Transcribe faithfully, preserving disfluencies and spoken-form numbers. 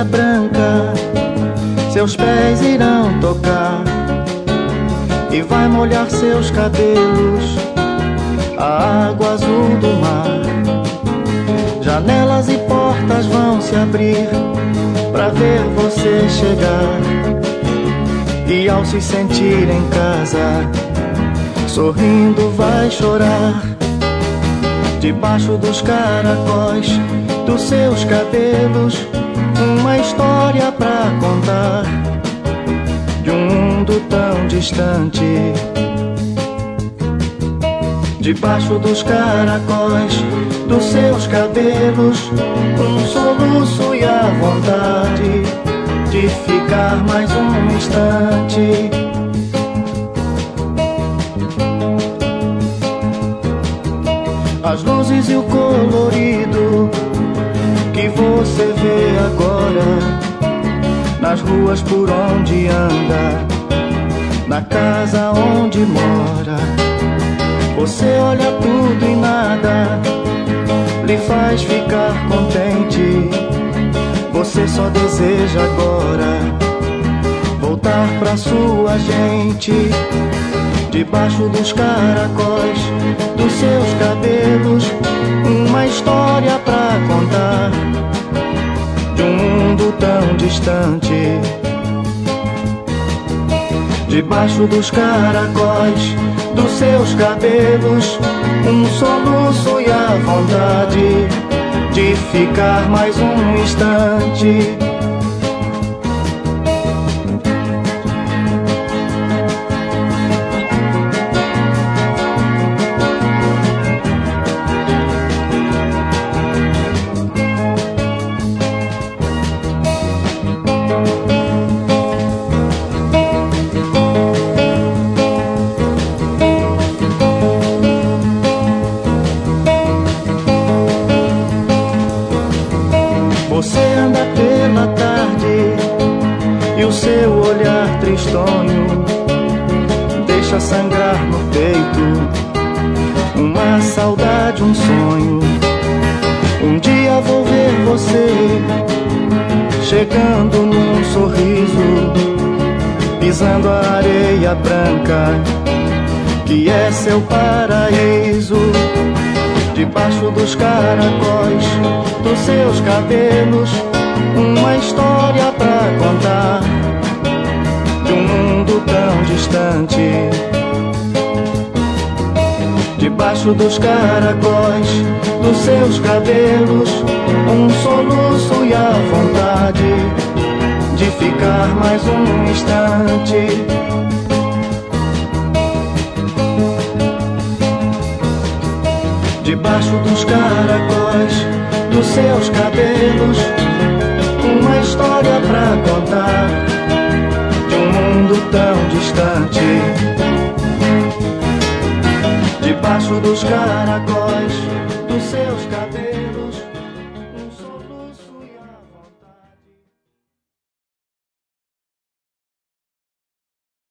areia branca seus pés irão tocar, e vai molhar seus cabelos a água azul do mar. Janelas e portas vão se abrir pra ver você chegar, e ao se sentir em casa, sorrindo vai chorar. Debaixo dos caracóis dos seus cabelos, uma história pra contar de um mundo tão distante. Debaixo dos caracóis dos seus cabelos, um soluço e a vontade de ficar mais um instante. As luzes e o colorido que você vê agora nas ruas por onde anda, na casa onde mora. Você olha tudo e nada lhe faz ficar contente. Você só deseja agora voltar pra sua gente. Debaixo dos caracóis dos seus cabelos, uma história pra contar de um mundo tão distante. Debaixo dos caracóis dos seus cabelos, um soluço e a vontade de ficar mais um instante. Você anda pela tarde e o seu olhar tristonho deixa sangrar no peito uma saudade, um sonho. Um dia vou ver você chegando num sorriso, pisando a areia branca que é seu paraíso. Debaixo dos caracóis dos seus cabelos, uma história pra contar de um mundo tão distante. Debaixo dos caracóis dos seus cabelos, um soluço e a vontade de ficar mais um instante. Debaixo dos caracóis dos seus cabelos, uma história pra contar de um mundo tão distante. Debaixo dos caracóis dos seus cabelos.